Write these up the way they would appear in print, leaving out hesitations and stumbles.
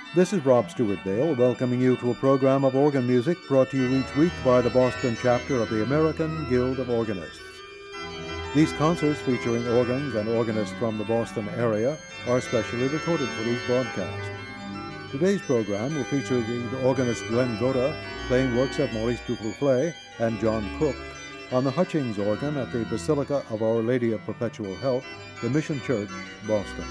This is Rob Stewart Dale welcoming you to a program of organ music brought to you each week by the Boston chapter of the American Guild of Organists. These concerts featuring organs and organists from the Boston area are specially recorded for these broadcasts. Today's program will feature the organist Glenn Goda playing works of Maurice Duplessis and John Cook on the Hutchings organ at the Basilica of Our Lady of Perpetual Help, the Mission Church, Boston.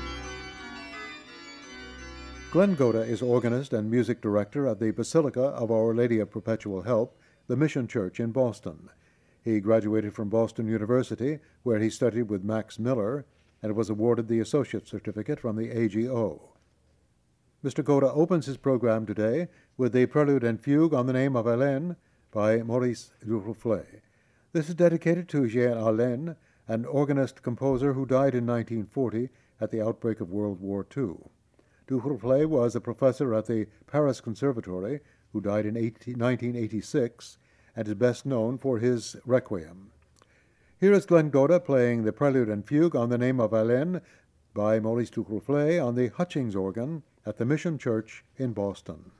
Glenn Goda is organist and music director at the Basilica of Our Lady of Perpetual Help, the Mission Church in Boston. He graduated from Boston University, where he studied with Max Miller, and was awarded the Associate Certificate from the AGO. Mr. Goda opens his program today with the Prelude and Fugue on the Name of Hélène by Maurice Duplessis. This is dedicated to Jean Hélène, an organist-composer who died in 1940 at the outbreak of World War II. Duplessis was a professor at the Paris Conservatory, who died in 1986, and is best known for his Requiem. Here is Glenn Goda playing the Prelude and Fugue on the Name of Hélène by Maurice Duplessis on the Hutchings organ at the Mission Church in Boston.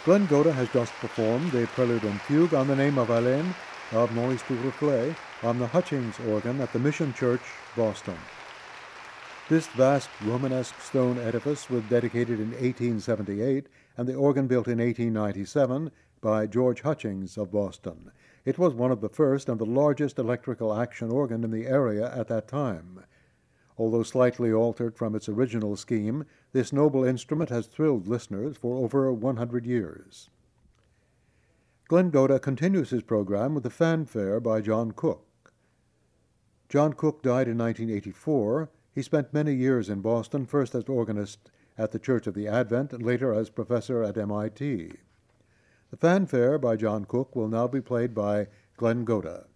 Glenn Goda has just performed the prelude and fugue on the name of Alain of Maurice Duruflé on the Hutchings organ at the Mission Church, Boston. This vast Romanesque stone edifice was dedicated in 1878 and the organ built in 1897 by George Hutchings of Boston. It was one of the first and the largest electrical action organ in the area at that time. Although slightly altered from its original scheme, this noble instrument has thrilled listeners for over 100 years. Glenn Goda continues his program with a fanfare by John Cook. John Cook died in 1984. He spent many years in Boston, first as organist at the Church of the Advent and later as professor at MIT. The fanfare by John Cook will now be played by Glenn Goda.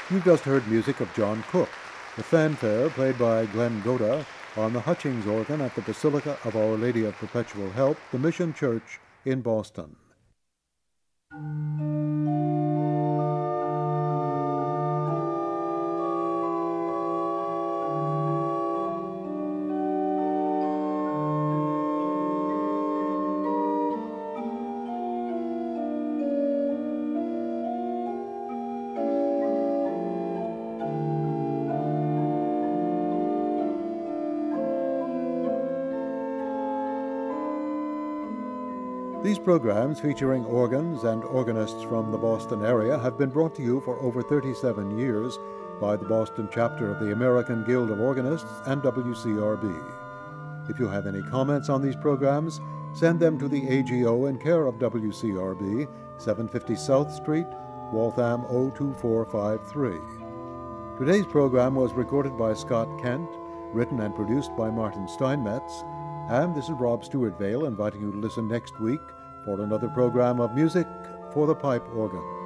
You've just heard music of John Cook, the fanfare played by Glenn Goda on the Hutchings organ at the Basilica of Our Lady of Perpetual Help, the Mission Church in Boston. These programs featuring organs and organists from the Boston area have been brought to you for over 37 years by the Boston chapter of the American Guild of Organists and WCRB. If you have any comments on these programs, send them to the AGO in care of WCRB, 750 South Street, Waltham 02453. Today's program was recorded by Scott Kent, written and produced by Martin Steinmetz, and this is Rob Stewart Vale inviting you to listen next week for another program of Music for the Pipe Organ.